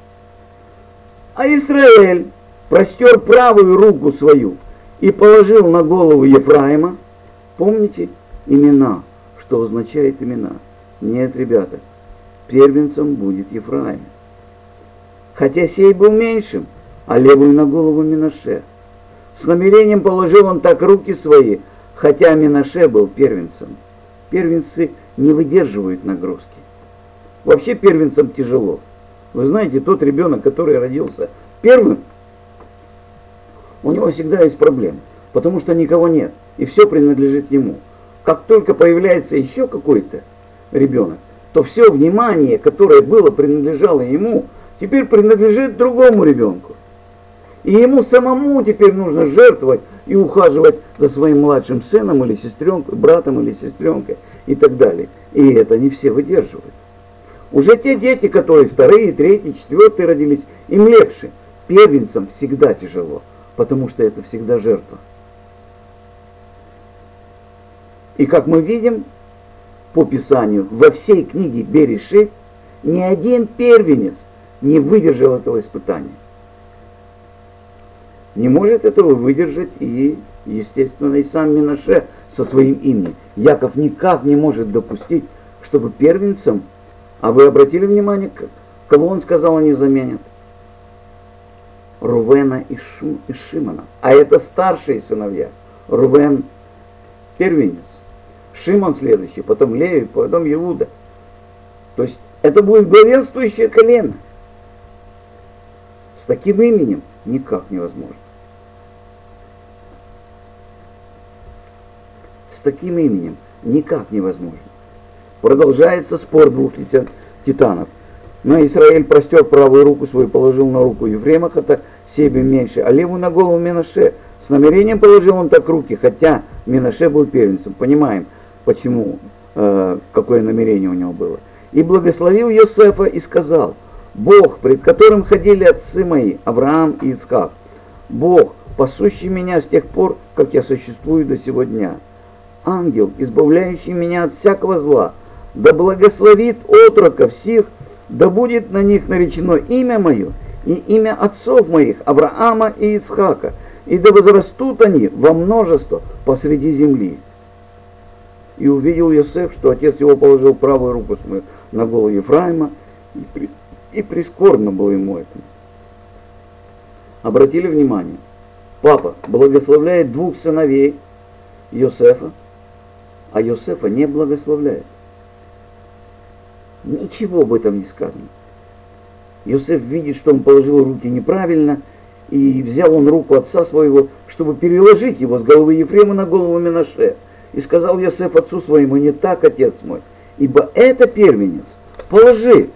А Израиль простер правую руку свою и положил на голову Ефраима. Помните имена, что означает имена? Нет, ребята, первенцем будет Ефраим. Хотя сей был меньшим, а левую на голову Менаше. С намерением положил он так руки свои, хотя Менаше был первенцем. Первенцы не выдерживают нагрузки. Вообще первенцам тяжело. Вы знаете, тот ребенок, который родился первым, у него всегда есть проблемы, потому что никого нет, и все принадлежит ему. Как только появляется еще какой-то ребенок, то все внимание, которое было принадлежало ему, теперь принадлежит другому ребенку. И ему самому теперь нужно жертвовать и ухаживать за своим младшим сыном или сестренкой, братом или сестренкой и так далее. И это не все выдерживают. Уже те дети, которые вторые, третьи, четвертые родились, им легче. Первенцам всегда тяжело, потому что это всегда жертва. И как мы видим по Писанию, во всей книге Берешит ни один первенец не выдержал этого испытания. Не может этого выдержать и, естественно, и сам Менаше со своим именем. Яков никак не может допустить, чтобы первенцам, а вы обратили внимание, кого он сказал, они заменят? Рувена и, Шим, и Шимона. А это старшие сыновья. Рувен первенец, Шимон следующий, потом Леви, потом Иуда. То есть это будет главенствующее колено. С таким именем никак невозможно. С таким именем никак невозможно. Продолжается спор двух титанов. Но Израиль простер правую руку свою, положил на руку Ефрема, хотя себе меньше, а левую на голову Менаше. С намерением положил он так руки, хотя Менаше был первенцем. Понимаем, почему, э, какое намерение у него было. И благословил Йосефа и сказал, Бог, пред которым ходили отцы мои, Авраам и Ицхак, Бог, пасущий меня с тех пор, как я существую до сего дня, ангел, избавляющий меня от всякого зла, да благословит отроков сих, да будет на них наречено имя мое и имя отцов моих, Авраама и Ицхака, и да возрастут они во множество посреди земли. И увидел Йосеф, что отец его положил правую руку свою на голову Ефраима, и, и прискорбно было ему это. Обратили внимание, папа благословляет двух сыновей Йосефа, а Йосефа не благословляет. Ничего об этом не сказано. Йосеф видит, что он положил руки неправильно, и взял он руку отца своего, чтобы переложить его с головы Ефрема на голову Менаше. И сказал Йосеф отцу своему: не так, отец мой, ибо это первенец, положи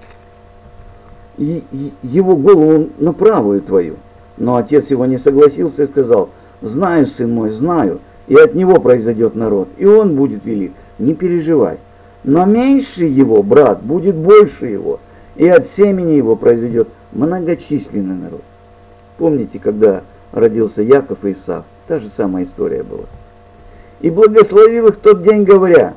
его голову на правую твою. Но отец его не согласился и сказал: знаю, сын мой, знаю, и от него произойдет народ, и он будет велик, не переживай. Но меньше его, брат, будет больше его, и от семени его произойдет многочисленный народ. Помните, когда родился Яков и Исав? Та же самая история была. И благословил их в тот день, говоря: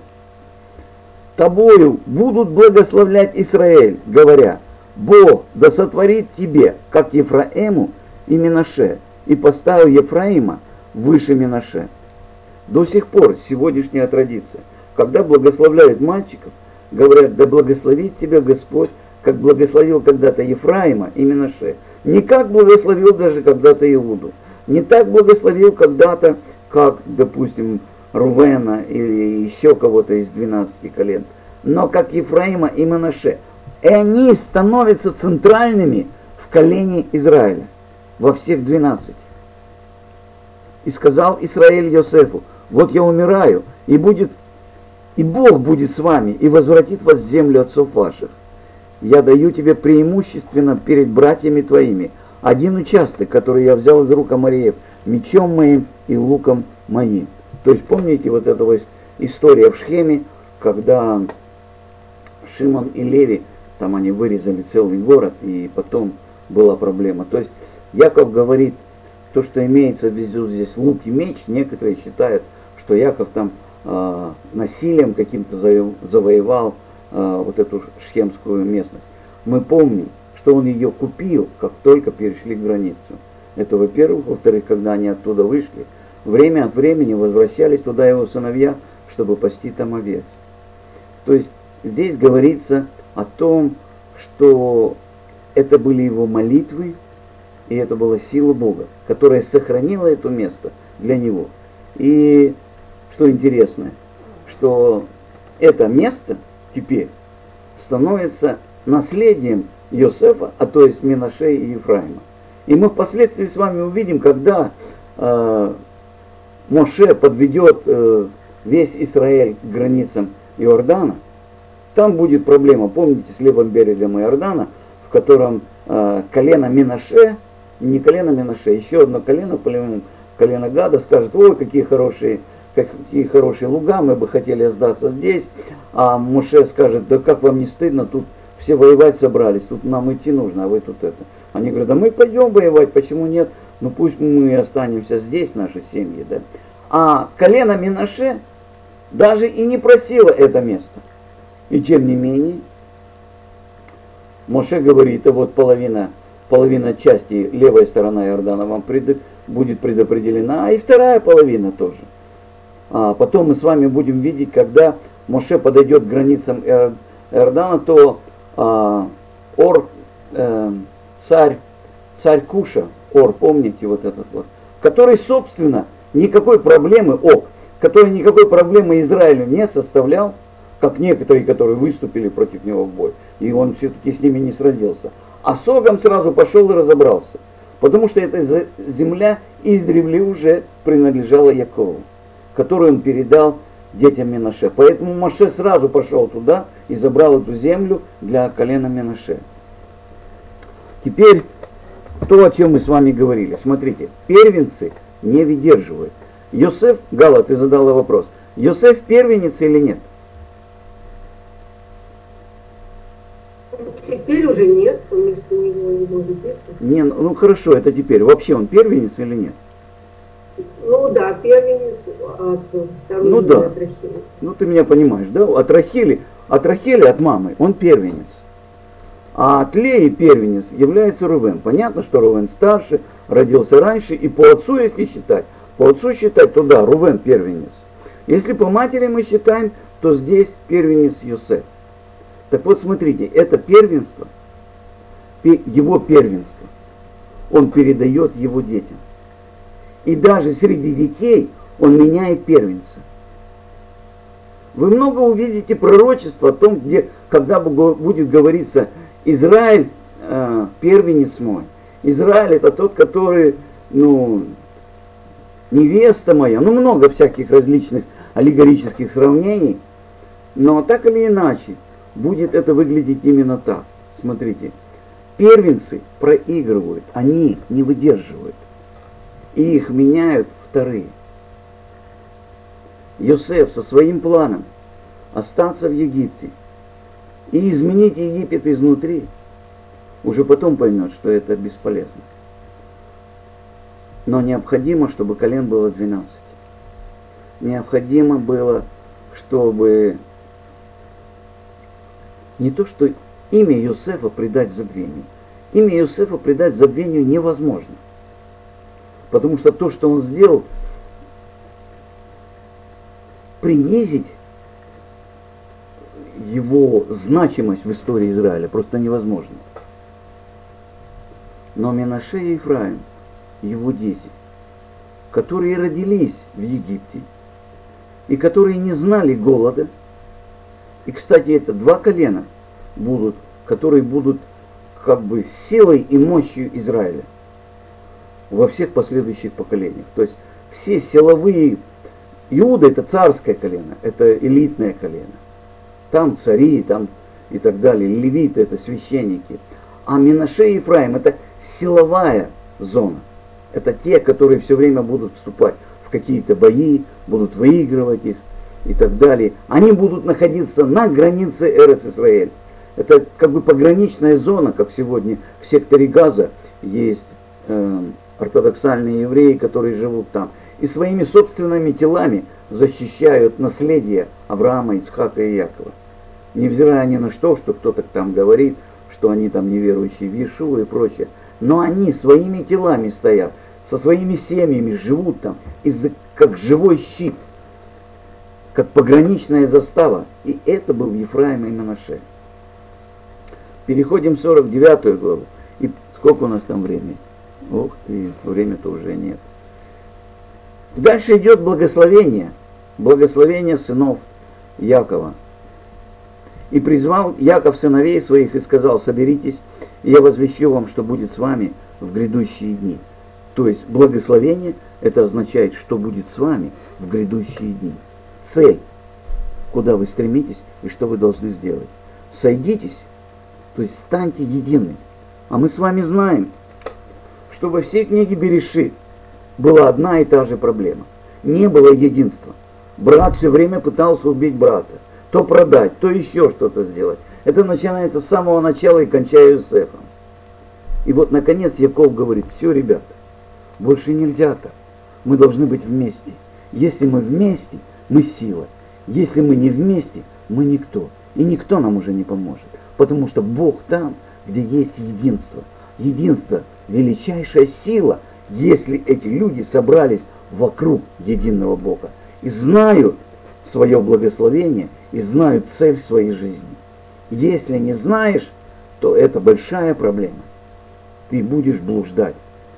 тобою будут благословлять Израиль, говоря: Бог да сотворит тебе, как Ефраиму и Менаше, и поставил Ефраима выше Менаше. До сих пор сегодняшняя традиция, когда благословляют мальчиков, говорят: да благословит тебя Господь, как благословил когда-то Ефраима и Менаше. Не как благословил даже когда-то Иуду. Не так благословил когда-то, как, допустим, Рувена или еще кого-то из двенадцати колен. Но как Ефраима и Менаше. И они становятся центральными в колене Израиля. Во всех двенадцати. И сказал Израиль Йосефу: вот я умираю, и будет, и Бог будет с вами, и возвратит вас в землю отцов ваших. Я даю тебе преимущественно перед братьями твоими один участок, который я взял из рук Амореев, мечом моим и луком моим. То есть помните вот эта вот история в Шхеме, когда Шимон и Леви, там они вырезали целый город, и потом была проблема. То есть Яков говорит, то, что имеется в виду здесь лук и меч, некоторые считают, что Яков там э, насилием каким-то завоевал э, вот эту шхемскую местность. Мы помним, что он ее купил, как только перешли границу. Это во-первых. Во-вторых, когда они оттуда вышли, время от времени возвращались туда его сыновья, чтобы пасти там овец. То есть здесь говорится о том, что это были его молитвы, и это была сила Бога, которая сохранила это место для него. И что интересно, что это место теперь становится наследием Йосефа, а то есть Менаше и Ефраима. И мы впоследствии с вами увидим, когда э, Моше подведет э, весь Израиль к границам Иордана, там будет проблема. Помните, с левым берегом Иордана, в котором э, колено Менаше, не колено Менаше, еще одно колено, колено Гада, скажет: ой, какие хорошие, какие хорошие луга, мы бы хотели сдаться здесь. А Моше скажет: да как вам не стыдно, тут все воевать собрались, тут нам идти нужно, а вы тут это. Они говорят: да мы пойдем воевать, почему нет? Ну пусть мы останемся здесь, наши семьи, да. А колено Менаше даже и не просило это место. И тем не менее, Моше говорит: а вот половина, половина части, левая сторона Иордана вам пред, будет предопределена, а и вторая половина тоже. А потом мы с вами будем видеть, когда Моше подойдет к границам Иордана, то а, Ор, э, царь, царь Куша, Ор, помните вот этот вот, который, собственно, никакой проблемы, Ог, который никакой проблемы Израилю не составлял, как некоторые, которые выступили против него в бой, и он все-таки с ними не сразился. А с Огом сразу пошел и разобрался, потому что эта земля издревле уже принадлежала Якову, которую он передал детям Менаше. Поэтому Моше сразу пошел туда и забрал эту землю для колена Менаше. Теперь то, о чем мы с вами говорили. Смотрите, первенцы не выдерживают. Йосеф, Гала, ты задала вопрос. Йосеф первенец или нет? Теперь уже нет, вместо него не может деться. Не, ну хорошо, это теперь. Вообще он первенец или нет? Ну да, первенец от второй ну, жены, да. от Рахили. Ну ты меня понимаешь, да? От Рахили, от Рахили, от мамы, он первенец. А от Леи первенец является Рувен. Понятно, что Рувен старше, родился раньше, и по отцу, если считать, по отцу считать, то да, Рувен первенец. Если по матери мы считаем, то здесь первенец Йосеф. Так вот, смотрите, это первенство, его первенство, он передает его детям. И даже среди детей он меняет первенца. Вы много увидите пророчества о том, где, когда будет говориться: Израиль э, первенец мой. Израиль это тот, который, ну, невеста моя. Ну, много всяких различных аллегорических сравнений. Но так или иначе, будет это выглядеть именно так. Смотрите, первенцы проигрывают, они не выдерживают. И их меняют вторые. Йосеф со своим планом остаться в Египте и изменить Египет изнутри, уже потом поймет, что это бесполезно. Но необходимо, чтобы колен было двенадцать. Необходимо было, чтобы не то, что имя Йосефа предать забвению. Имя Йосефа предать забвению невозможно. Потому что то, что он сделал, принизить его значимость в истории Израиля просто невозможно. Но Менаше и Ефраим, его дети, которые родились в Египте и которые не знали голода, и, кстати, это два колена будут, которые будут как бы силой и мощью Израиля во всех последующих поколениях. То есть все силовые... Иуда это царское колено, это элитное колено. Там цари, там и так далее. Левиты это священники. А Менаше и Ефраим это силовая зона. Это те, которые все время будут вступать в какие-то бои, будут выигрывать их и так далее. Они будут находиться на границе Эрец-Исраэль. Это как бы пограничная зона, как сегодня в секторе Газа есть э, ортодоксальные евреи, которые живут там. И своими собственными телами защищают наследие Авраама, Ицхака и Якова. Невзирая ни на что, что кто-то там говорит, что они там неверующие в Иешуа и прочее. Но они своими телами стоят, со своими семьями живут там, из-за, как живой щит, как пограничная застава. И это был Ефраим и Менаше. Переходим в сорок девятую главу. И сколько у нас там времени? Ух ты, время-то уже нет. Дальше идет благословение. Благословение сынов Якова. И призвал Яков сыновей своих и сказал: соберитесь, и я возвещу вам, что будет с вами в грядущие дни. То есть благословение, это означает, что будет с вами в грядущие дни. Цель, куда вы стремитесь и что вы должны сделать. Сойдитесь, то есть станьте едины. А мы с вами знаем, что во всей книге Берешит была одна и та же проблема. Не было единства. Брат все время пытался убить брата. То продать, то еще что-то сделать. Это начинается с самого начала и кончая Иосифом. И вот наконец Яков говорит: все, ребята, больше нельзя так. Мы должны быть вместе. Если мы вместе, мы сила. Если мы не вместе, мы никто. И никто нам уже не поможет. Потому что Бог там, где есть единство. Единство – величайшая сила, если эти люди собрались вокруг единого Бога и знают свое благословение, и знают цель своей жизни. Если не знаешь, то это большая проблема. Ты будешь блуждать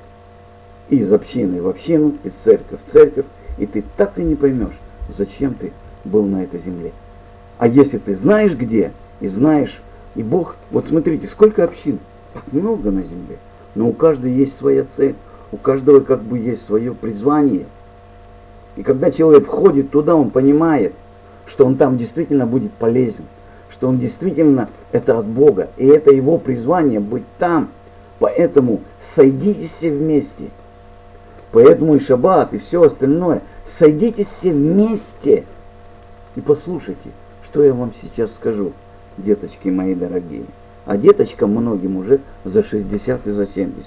из общины в общину, из церкви в церковь, и ты так и не поймешь, зачем ты был на этой земле. А если ты знаешь где, и знаешь, и Бог, вот смотрите, сколько общин, так много на земле, но у каждой есть своя цель, у каждого как бы есть свое призвание. И когда человек входит туда, он понимает, что он там действительно будет полезен, что он действительно это от Бога, и это его призвание быть там. Поэтому сойдитесь все вместе. Поэтому и шаббат, и все остальное. Сойдитесь все вместе. И послушайте, что я вам сейчас скажу, деточки мои дорогие. А деточкам многим уже за шестьдесят и за семьдесят.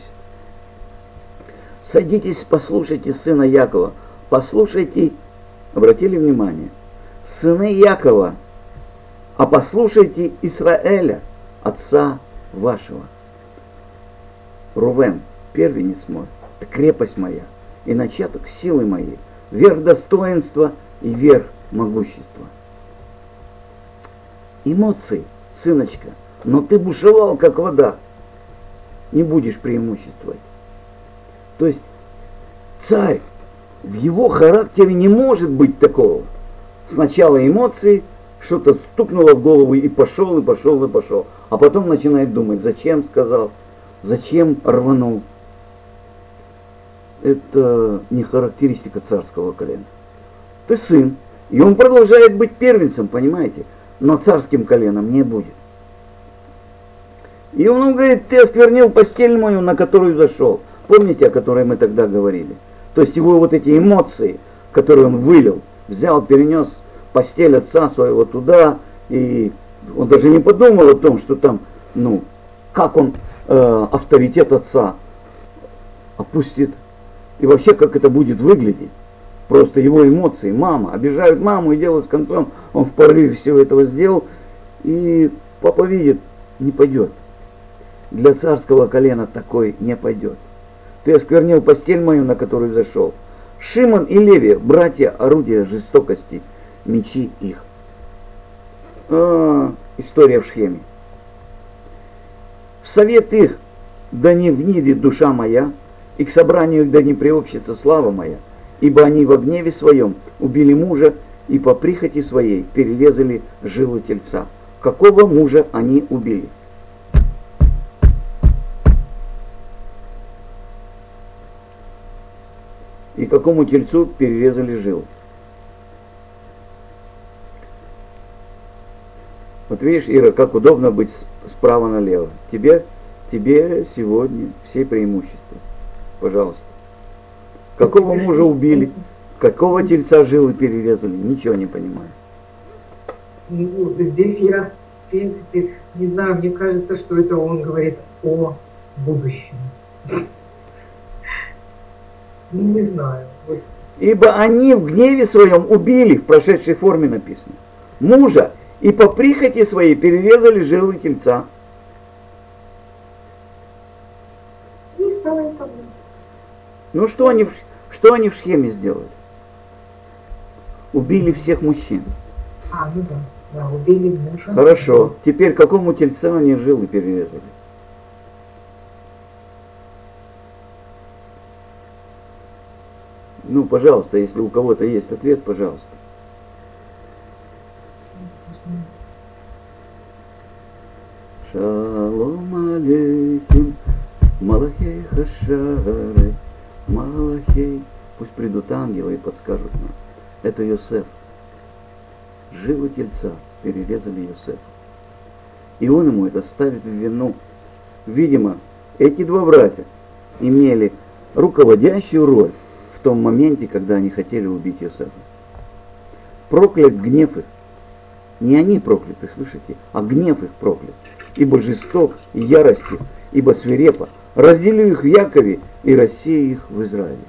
Садитесь, послушайте сына Якова. Послушайте, обратили внимание, сыны Якова, а послушайте Израиля, отца вашего. Рувен, первенец мой, крепость моя, и начаток силы моей, верх достоинства и верх могущества. Эмоции, сыночка, но ты бушевал, как вода, не будешь преимуществовать. То есть царь, в его характере не может быть такого, Сначала эмоции, что-то стукнуло в голову и пошел, и пошел, и пошел. А потом начинает думать, зачем сказал, зачем рванул. Это не характеристика царского колена. Ты сын, и он продолжает быть первенцем, понимаете, но царским коленом не будет. И он говорит, ты осквернил постель мою, на которую зашел. Помните, о которой мы тогда говорили? То есть его вот эти эмоции, которые он вылил, взял, перенес постель отца своего туда, и он даже не подумал о том, что там, ну, как он э, авторитет отца опустит, и вообще, как это будет выглядеть. Просто его эмоции, мама, обижают маму, и дело с концом, он в порыве всего этого сделал, и папа видит, не пойдет. Для царского колена такой не пойдет. Ты осквернил постель мою, на которую зашел. Шимон и Леви, братья, орудия жестокости, мечи их. А, история в Шхеме. В совет их да не внидит душа моя, и к собранию их да не приобщится слава моя, ибо они во гневе своем убили мужа, и по прихоти своей перерезали жилы тельца. Какого мужа они убили? И какому тельцу перерезали жилы? Вот видишь, Ира, как удобно быть справа налево. Тебе, тебе сегодня все преимущества. Пожалуйста. Какого мужа убили? Какого тельца жилы перерезали? Ничего не понимаю. Ну, здесь я, в принципе, не знаю, мне кажется, что это он говорит о будущем. Ну, не знаю. Вот. Ибо они в гневе своем убили, в прошедшей форме написано, мужа, и по прихоти своей перерезали жилы тельца. Не стало этого. Ну что они, что они в Шхеме сделали? Убили всех мужчин. А, ну да, да, убили мужа. Хорошо. Теперь какому тельцу они жилы перерезали? Ну, пожалуйста, если у кого-то есть ответ, пожалуйста. Шалом алейхим, Малахей хашары, Малахей. Пусть придут ангелы и подскажут нам. Это Йосеф. Жилы тельца перерезали Йосефа. И он ему это ставит в вину. Видимо, эти два братья имели руководящую роль в том моменте, когда они хотели убить Йосефа. Проклят гнев их. Не они прокляты, слышите, а гнев их проклят. Ибо жесток и ярость их, ибо свирепо. Разделю их в Якове и рассею их в Израиле.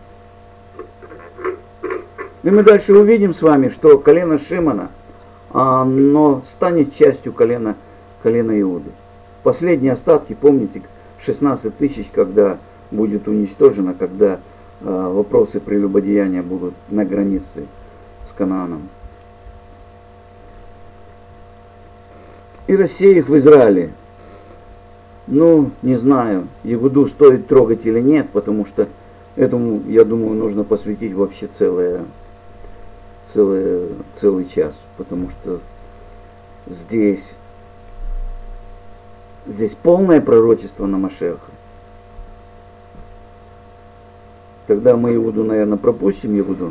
И мы дальше увидим с вами, что колено Шимона, оно станет частью колена, колена Иуды. Последние остатки, помните, шестнадцать тысяч, когда будет уничтожено, когда э, вопросы прелюбодеяния будут на границе с Канааном. И рассею их в Израиле. Ну, не знаю, Иуду стоит трогать или нет, потому что этому, я думаю, нужно посвятить вообще целое, целое, целый час, потому что здесь, здесь полное пророчество на Машеха. Тогда мы Иуду, наверное, пропустим Иуду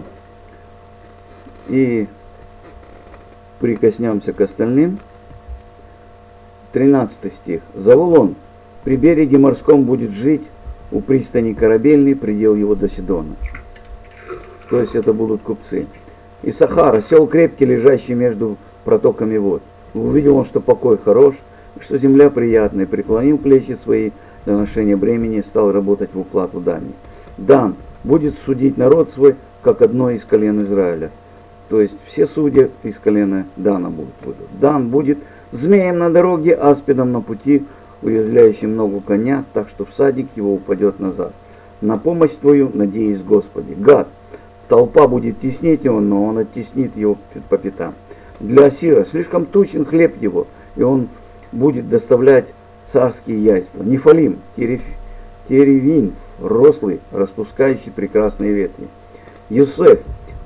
и прикоснемся к остальным. тринадцатый стих. Завулон при береге морском будет жить, у пристани корабельной предел его до Сидона. То есть это будут купцы. Исахар, осел крепкий, лежащий между протоками вод. Увидел он, что покой хорош, что земля приятная, преклонил плечи свои для ношения бремени и стал работать в уплату дани. Дан будет судить народ свой, как одно из колен Израиля. То есть все судьи из колена Дана будут. Дан будет змеем на дороге, аспидом на пути, уязвляющим ногу коня, так что всадник его упадет назад. На помощь твою надеюсь, Господи. Гад, толпа будет теснить его, но он оттеснит его по пятам. Для Асира слишком тучен хлеб его, и он будет доставлять царские яйства. Нефалим, терев, теревин, рослый, распускающий прекрасные ветви. Йосеф,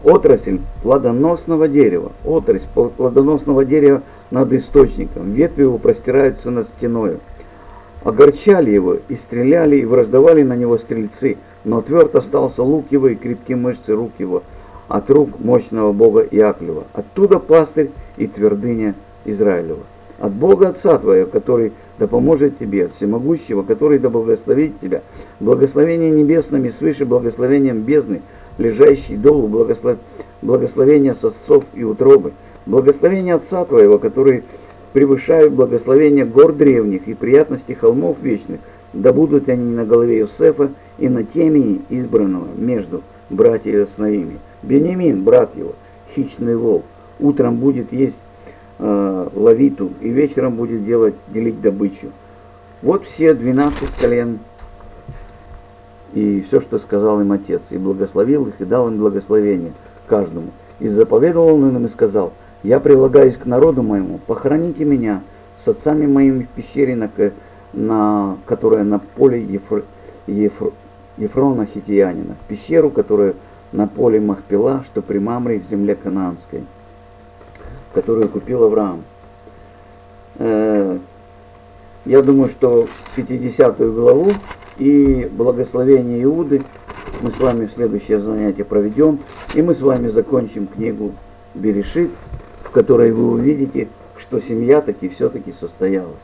отрасль плодоносного дерева, отрасль плодоносного дерева над источником, ветви его простираются над стеною. Огорчали его и стреляли, и враждовали на него стрельцы, но тверд остался лук его и крепкие мышцы рук его от рук мощного Бога Иаклева. Оттуда пастырь и твердыня Израилева. От Бога Отца твоего, который да поможет тебе, от Всемогущего, который да благословит тебя, благословение небесным и свыше благословением бездны, лежащей долу, благослов... благословение сосцов и утробы, благословение Отца твоего, который превышают благословение гор древних и приятности холмов вечных, да будут они на голове Иосифа и на темени избранного между братьями своими. Беньямин, брат его, хищный волк, утром будет есть э, лавиту и вечером будет делать, делить добычу. Вот все двенадцать колен и все, что сказал им отец, и благословил их, и дал им благословение каждому. И заповедовал он им и сказал: я прилагаюсь к народу моему, похороните меня с отцами моими в пещере, на, на, которая на поле Ефр, Ефр, Ефрона Хитиянина, в пещеру, которая на поле Махпела, что при Мамре в земле Канаанской, которую купил Авраам. Э, я думаю, что пятидесятую главу и благословение Иуды мы с вами в следующее занятие проведем, и мы с вами закончим книгу Берешит, в которой вы увидите, что семья таки все-таки состоялась.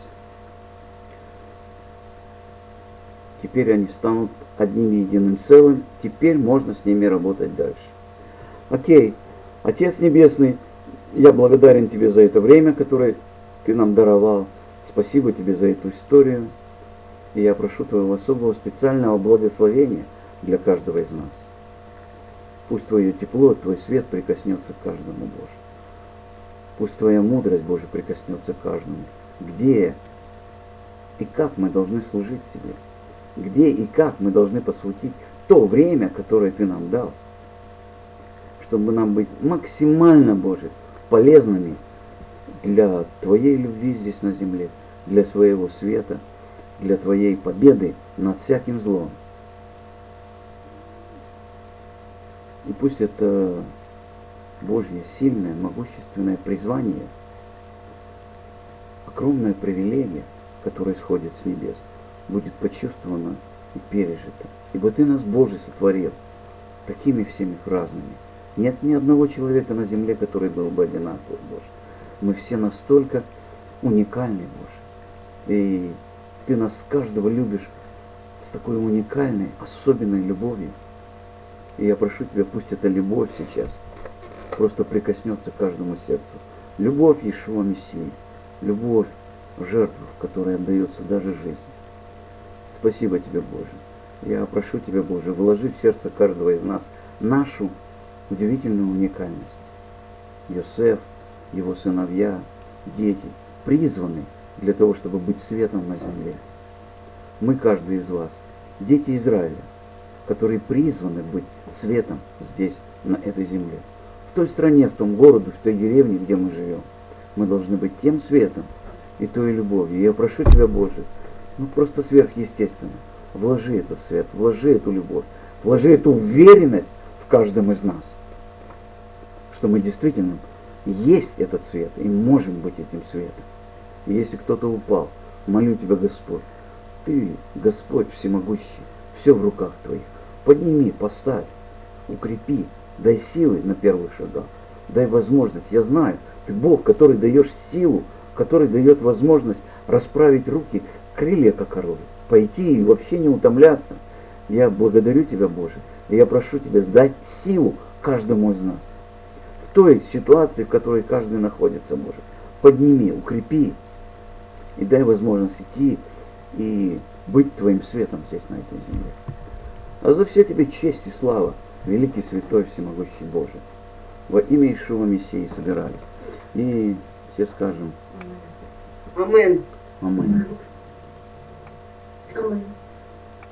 Теперь они станут одним единым целым, теперь можно с ними работать дальше. Окей, Отец Небесный, я благодарен Тебе за это время, которое Ты нам даровал. Спасибо Тебе за эту историю. И я прошу Твоего особого специального благословения для каждого из нас. Пусть Твое тепло, Твой свет прикоснется к каждому, Боже. Пусть Твоя мудрость, Боже, прикоснется к каждому. Где и как мы должны служить Тебе? Где и как мы должны посвятить то время, которое Ты нам дал, чтобы нам быть максимально, Боже, полезными для Твоей любви здесь на земле, для своего света, для Твоей победы над всяким злом. И пусть это Божье сильное, могущественное призвание, огромная привилегия, которая исходит с небес, будет почувствовано и пережито. Ибо Ты нас, Боже, сотворил такими всеми разными. Нет ни одного человека на земле, который был бы одинаковый, Боже. Мы все настолько уникальны, Боже. И Ты нас каждого любишь с такой уникальной, особенной любовью. И я прошу Тебя, пусть эта любовь сейчас просто прикоснется к каждому сердцу. Любовь Иешуа Мессии, любовь, жертву, в которой отдается даже жизнь. Спасибо Тебе, Боже. Я прошу Тебя, Боже, вложи в сердце каждого из нас нашу удивительную уникальность. Йосеф, его сыновья, дети призваны для того, чтобы быть светом на земле. Мы, каждый из вас, дети Израиля, которые призваны быть светом здесь, на этой земле. В той стране, в том городе, в той деревне, где мы живем. Мы должны быть тем светом и той любовью. И я прошу Тебя, Боже, ну просто сверхъестественно, вложи этот свет, вложи эту любовь, вложи эту уверенность в каждом из нас, что мы действительно есть этот свет и можем быть этим светом. И если кто-то упал, молю Тебя, Господь, Ты, Господь всемогущий, все в руках Твоих. Подними, поставь, укрепи, дай силы на первых шагах, дай возможность. Я знаю, Ты Бог, который даешь силу, который дает возможность расправить руки, крылья как орлы, пойти и вообще не утомляться. Я благодарю Тебя, Боже, и я прошу Тебя дать силу каждому из нас. В той ситуации, в которой каждый находится, Боже, подними, укрепи и дай возможность идти и быть Твоим светом здесь, на этой земле. А за все Тебе честь и слава, великий, святой, всемогущий Боже. Во имя Иешуа Мессии собирались. И все скажем Амен. Аминь. Амен.